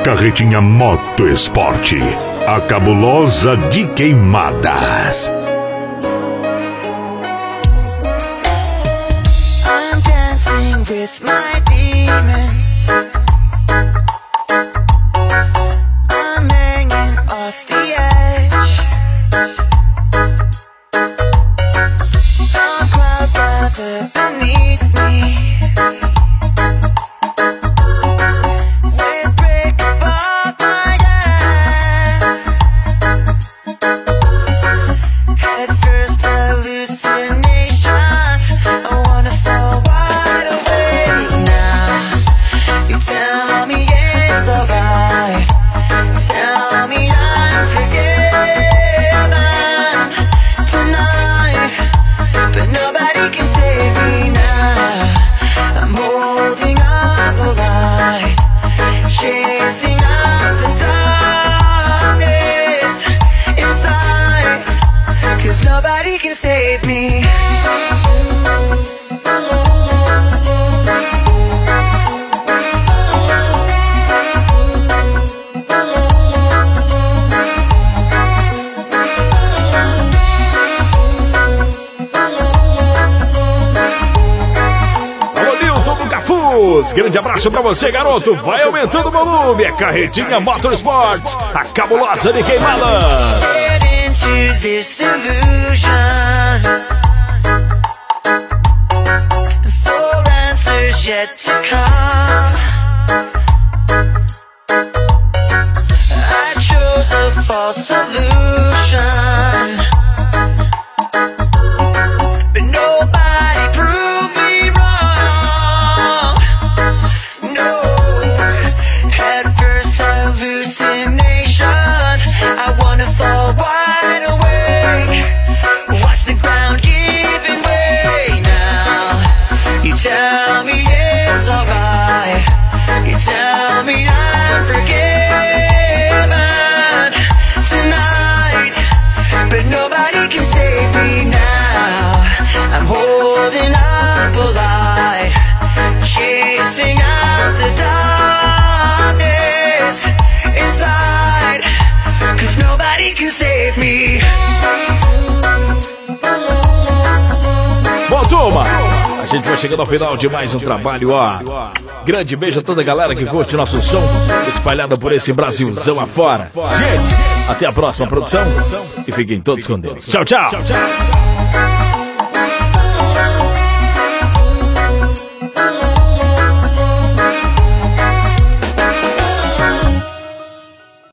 Carretinha Moto Esporte, a cabulosa de Queimadas. I'm dancing with my demons. I'm hanging off the edge. Storm clouds gather beneath me. Waves break above my head. Head first hallucination. I wanna fall wide awake now. You tell me it's alright. Tell me I'm forgiven tonight, but nobody can save me now. I'm holding up a light, chasing out the darkness inside, 'cause nobody can save me. Alô, Nilton do Cafuz. Grande abraço pra você, garoto. Vai aumentando o volume. É Carretinha Motorsports, a cabulosa de Queimadas. Get into this illusion. For answers yet to come, I chose a false solution, but nobody proved me wrong. No, head first hallucination. I wanna fall wide awake. Watch the ground giving way now. You tell me it's alright. You tell me I'm forgiven tonight, but nobody can save me now. I'm holding up a light, chasing out the darkness inside, 'cause nobody can save me. Bom, turma, a gente vai chegando ao final de mais um trabalho, ó. Grande beijo a toda a galera que curte nosso som, espalhada por esse Brasilzão afora. Gente, até a próxima produção e fiquem todos com Deus. Tchau, tchau.